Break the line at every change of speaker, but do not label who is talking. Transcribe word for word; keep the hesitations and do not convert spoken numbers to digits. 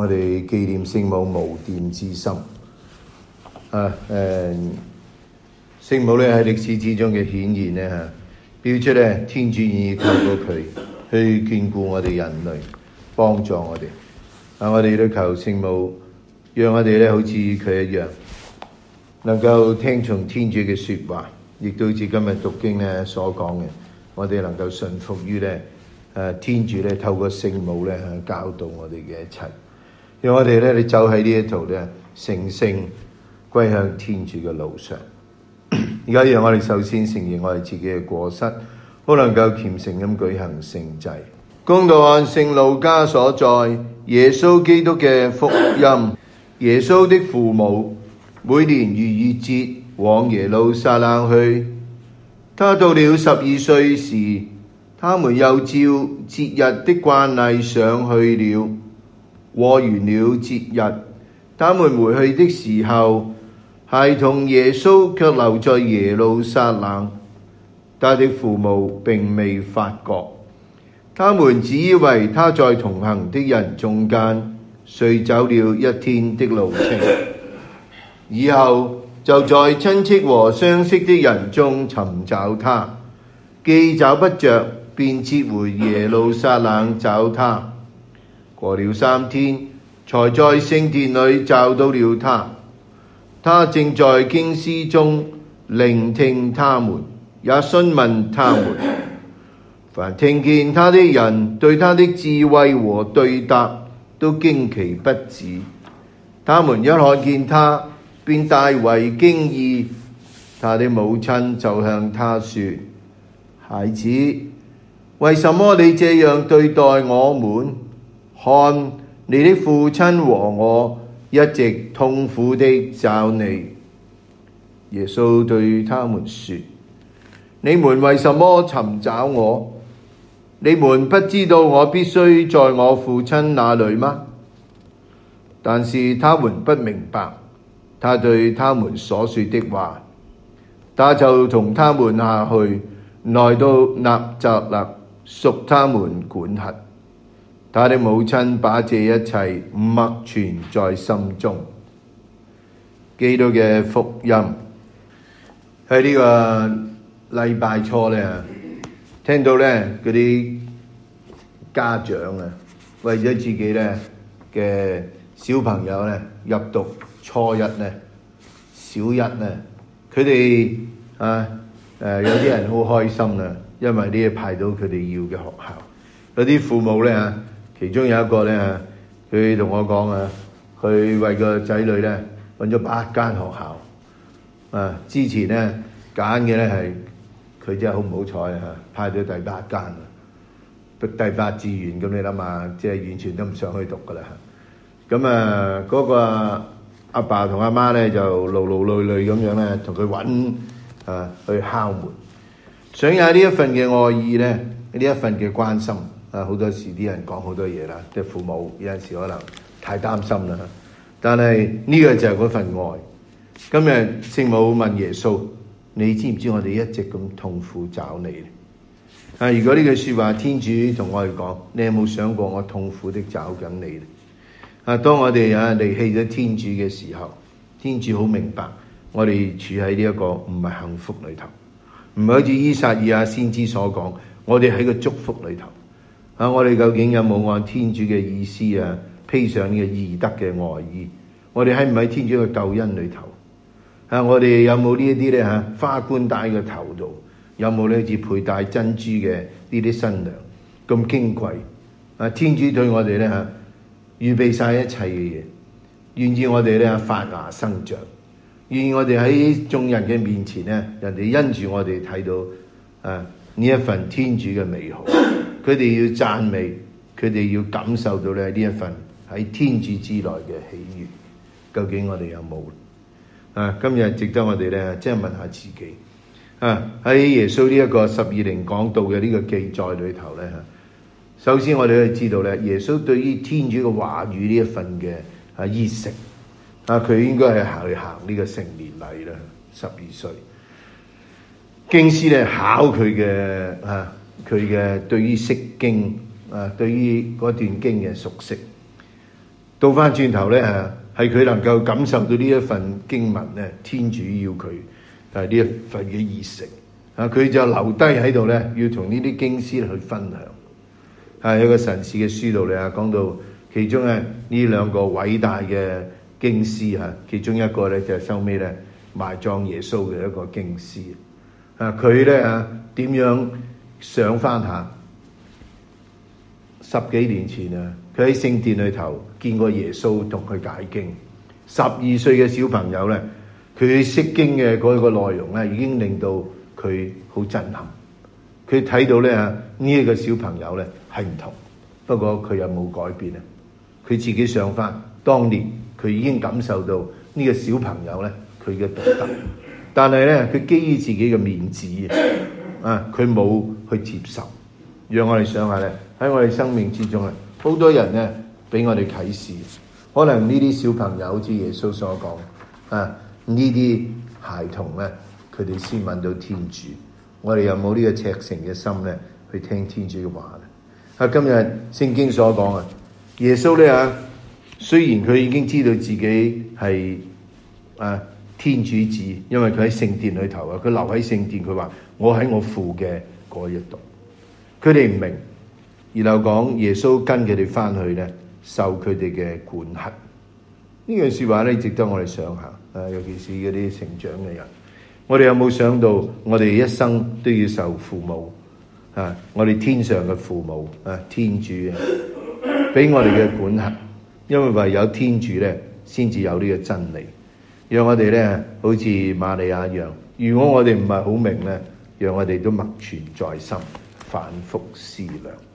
我哋紀念聖母無玷之心。啊誒，聖母咧喺歷史之中嘅顯現咧嚇，標出咧天主願意透過佢去眷顧我哋人類，幫助我哋。啊，我哋都求聖母，讓我哋咧好似佢一樣，能夠聽從天主嘅説話，亦都好似今日讀經咧所講嘅，我哋能夠順服於咧誒天主咧透過聖母咧教導我哋嘅一切。讓我哋咧，你走喺呢一途咧，成聖歸向天主嘅路上。而家讓我哋首先承認我哋自己嘅過失，好能夠虔誠咁舉行聖祭。恭讀按聖路加所載耶穌基督嘅福音。耶穌的父母每年逾越節往耶路撒冷去，他到了十二歲時，他們又照節日的慣例上去了。過完了節日，他們回去的時候，孩童耶穌卻留在耶路撒冷，他的父母並未發覺，他們只以為他在同行的人中間，遂走了一天的路程。以後就在親戚和相識的人中尋找他，既找不着，便折回耶路撒冷找他。過了三天，才在聖殿裏找到了他。他正在經師中聆聽他們，也詢問他們。凡聽見他的人對他的智慧和對答都驚奇不止。他們一看見他，便大為驚異。他的母親就向他說：孩子，為什麼你這樣對待我們？看，你的父親和我一直痛苦地找你。耶穌對他們說：你們為什麼尋找我？你們不知道我必須在我父親那裡嗎？但是他們不明白他對他們所說的話。他就同他們下去，來到納匝肋，屬他們管轄。他的母親把這一切默存在心中。基督嘅福音喺呢個禮拜初咧，聽到咧嗰啲家長啊，為咗自己咧嘅小朋友咧入讀初一咧、小一咧，佢哋啊誒有啲人好開心啦，因為呢嘢派到佢哋要嘅學校。有啲父母咧啊〜其中有一個咧，佢同我講啊，佢為個仔女咧揾咗八間學校。啊，之前咧揀嘅咧係佢真係好唔好彩啊，派到第八間，第八志願咁你諗下，即係完全都唔想去讀噶啦。咁啊，嗰個阿爸同阿媽咧就勞勞累累咁樣咧，同佢揾啊去敲門，想有呢一份嘅愛意咧，呢一份嘅關心。啊！好多時啲人講好多嘢啦，即係父母有陣時可能太擔心啦。但係呢個就係嗰份愛。今日聖母問耶穌：你知唔知我哋一直咁痛苦找你咧？啊！如果呢句説話天主同我哋講，你有冇想過我痛苦的找緊你咧？啊！當我哋啊離棄咗天主嘅時候，天主好明白我哋處喺呢一個唔係幸福裏頭，唔係好似依撒意亞先知所講，我哋喺個祝福裏頭。啊！我哋究竟有冇按天主嘅意思啊，披上呢個義德嘅外衣？我哋喺唔喺天主嘅救恩裏頭？啊！我哋有冇呢一啲咧嚇花冠戴嘅頭度？有冇咧好似佩戴珍珠嘅呢啲新娘咁矜貴？啊！天主對我哋咧嚇預備晒一切嘅嘢，願意我哋咧發芽生長，願意我哋喺眾人嘅面前咧，人哋因住我哋睇到啊呢一份天主嘅美好。佢哋要讚美，佢哋要感受到咧呢一份喺天主之內嘅喜悅。究竟我哋有冇啊？今日值得我哋咧，即係問下自己啊！喺耶穌呢一個十二齡講道嘅呢個記載裏頭咧，首先我哋可以知道咧，耶穌對於天主嘅話語呢一份嘅啊熱誠啊，佢應該係行去行呢個成年禮啦，十二歲。經師咧考佢嘅啊。佢嘅對於釋經啊，對於嗰段經嘅熟悉， 倒翻轉頭咧嚇，係佢能夠感受到呢一份經文咧，天主要佢係呢一份嘅熱誠啊，佢就留低喺度咧，要同呢啲經師去分享。啊，有個神士嘅書度咧啊，講到其中咧呢兩個偉大嘅經師嚇，其中一個咧就係收尾咧埋葬耶穌嘅一個經師啊，佢咧啊點樣想翻下十幾年前啊，佢喺聖殿裏頭見過耶穌同佢解經。十二歲嘅小朋友咧，佢識經嘅嗰個內容咧，已經令到佢好震撼。佢睇到咧啊，呢一個小朋友咧係唔同，不過佢有冇改變啊？佢自己想翻當年，佢已經感受到呢個小朋友咧佢嘅獨特，但係咧佢基於自己嘅面子啊，佢冇去接受。讓我哋想下咧，喺我哋生命之中咧，好多人咧俾我哋啟示，可能呢啲小朋友好似耶穌所講啊，呢啲孩童咧，佢哋先揾到天主。我哋有冇呢個赤誠嘅心咧，去聽天主嘅話咧？啊，今日聖經所講啊，耶穌咧啊，雖然佢已經知道自己係啊天主子，因為佢喺聖殿裏頭啊，佢留喺聖殿，佢話我喺我父嘅嗰一度。佢哋唔明，然後講耶穌跟佢哋翻去咧，受佢哋嘅管轄。呢句說話咧，值得我哋想下啊，尤其是嗰啲成長嘅人。我哋有冇想到，我哋一生都要受父母啊？我哋天上嘅父母啊，天主啊，俾我哋嘅管轄，因為唯有天主咧，先至有呢個真理。讓我哋咧，好似瑪利亞一樣。如果我哋唔係好明咧，讓我哋都默存在心，反覆思量。